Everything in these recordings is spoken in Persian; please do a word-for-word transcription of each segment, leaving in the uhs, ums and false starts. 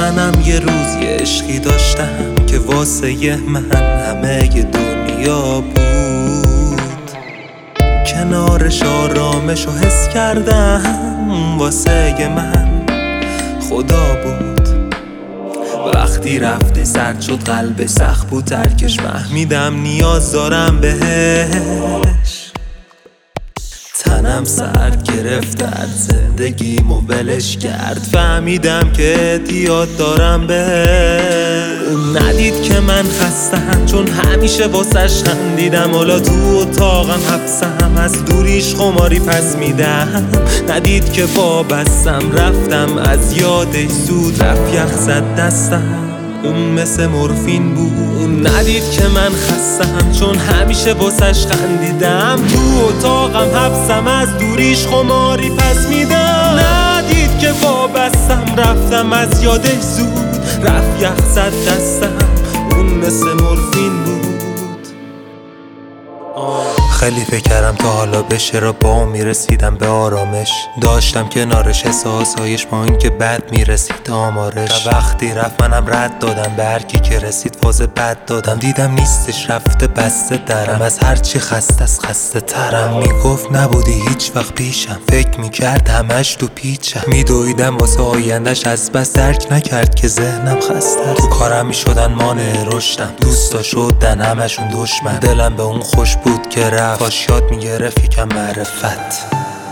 منم یه روز یه عشقی داشتم که واسه من همه ی دنیا بود. کنارش آرامشو حس کردم، واسه من خدا بود. وقتی رفته سرد شد قلبش سخت بود ترکش، فهمیدم نیاز دارم بهش. تنم سرد گرفت از زندگیمو ولش کرد، فهمیدم که اعتیاد دارم بهش. اون ندید که من خستم چون همیشه واسش خندیدم، حالا تو اتاقم حبسم از دوریش خماری پس میدم. ندید که وابستم رفتم از یادش زود، رفت یخ زد دستم اون مثل مورفین بود. اون ندید که من خستم چون همیشه واسش خندیدم، تو اتاقم حبسم از دوریش خماری پس میدم. ندید که وابستم رفتم از یادش زود، رفت یخ زد دستم اون مثل مورفین بود. خیلی فکر کردم تا حالا بشه را با میرسیدم به آرامش، داشتم کنارش احساسایش با این که بد میرسید آمارش. و وقتی رفت منم رد دادم به هر کی که رسید فاز بد دادم. دیدم نیستش رفته بسته درم، از هرچی خسته از خسته ترم. میگفت نبودی هیچ وقت پیشم، فکر میکرد همش تو پیچم. میدویدم واسه آیندش از بس درک نکرد که ذهنم خسته. تو کارم میشدن مانع رشدم، دوستا شدن همشون دشمن. دلم به اون خوش بود که رفت، کاش یاد میگرفت یکم معرفت.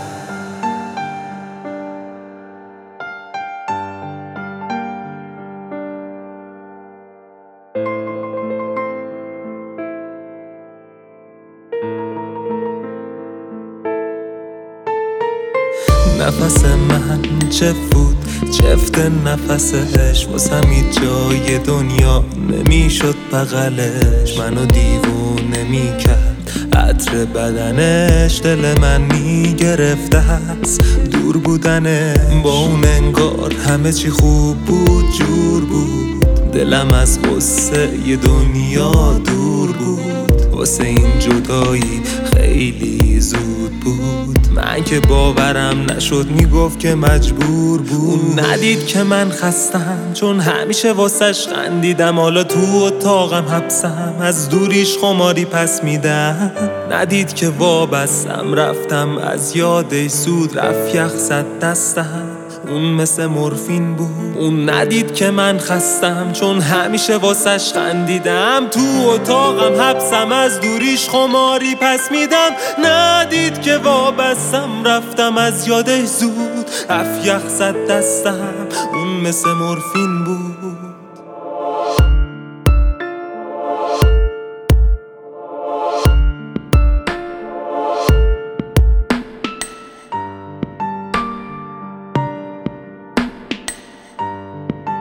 نفس من چه بود چفت نفسش، واسم هیچ جای دنیا نمیشد بغلش. منو دیوونه میکرد عطر بدنش، دل من میگرفته از دور بودنه. با اون انگار همه چی خوب بود جور بود، دلم از غصه ی دنیا دور بود. واسه این جدایی خیلی زود بود، من که باورم نشد میگفت که مجبور بود. ندید که من خستم چون همیشه واسش خندیدم، حالا تو اتاقم حبسم از دوریش خماری پس میدم. ندید که وابستم رفتم از یادش زود، رفت یخ زد دستم اون مثل مورفین بود. اون ندید که من خستم چون همیشه واسش خندیدم، تو اتاقم حبسم از دوریش خماری پس میدم. ندید که وابستم رفتم از یادش زود، رفت یخ زد دستم اون مثل مورفین بود.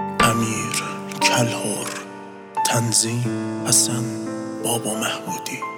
امیر کلهر، تنظیم حسن بابا محمودی.